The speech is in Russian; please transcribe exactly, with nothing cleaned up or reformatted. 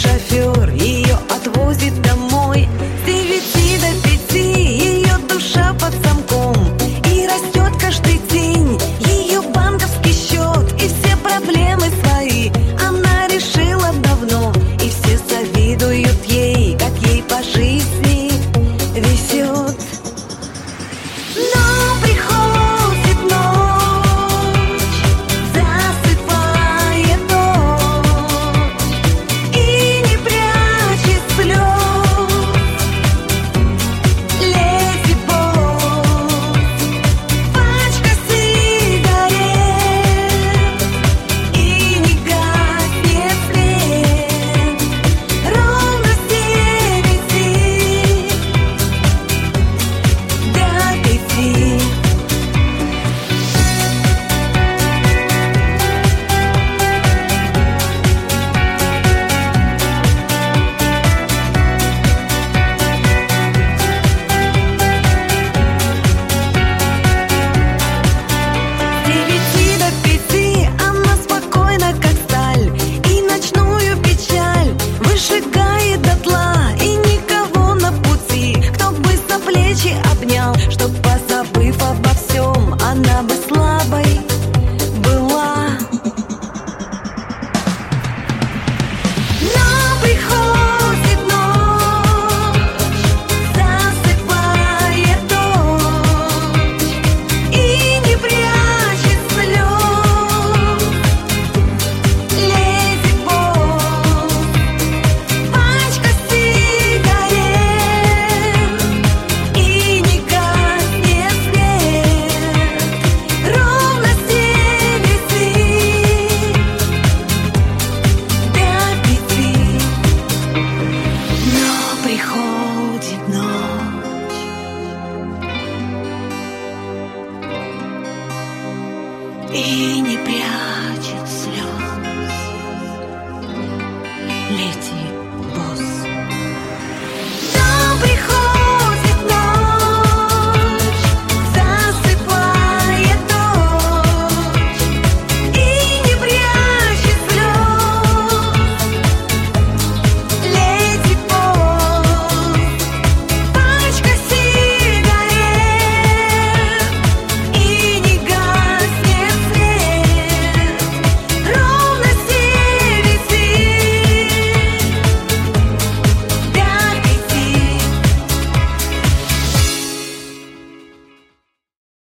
шофер ее отвозит домой. С девяти до пяти ее душа под замком, и растет каждый день ее банковский счет. И все проблемы свои она решила давно, и все завидуют ей, как ей по жизни везет. Но приходит ночь, засыпает дождь, и не прячет слез леди Босс. Пачка сигарет, и не гаснет свет. Ровно с девяти до пяти. С девяти до пяти она спокойна, как сталь, и ночную печаль выжигает дотла. И никого на пути, кто бы за плечи обнял, чтоб, позабыв обо всем, она бы слабой была. Но приходит ночь, засыпает дождь, и не прячет слез леди Босс. Пачка сигарет, и не гаснет свет. Ровно с девяти до пяти. Но приходит ночь, и не прячет слез леди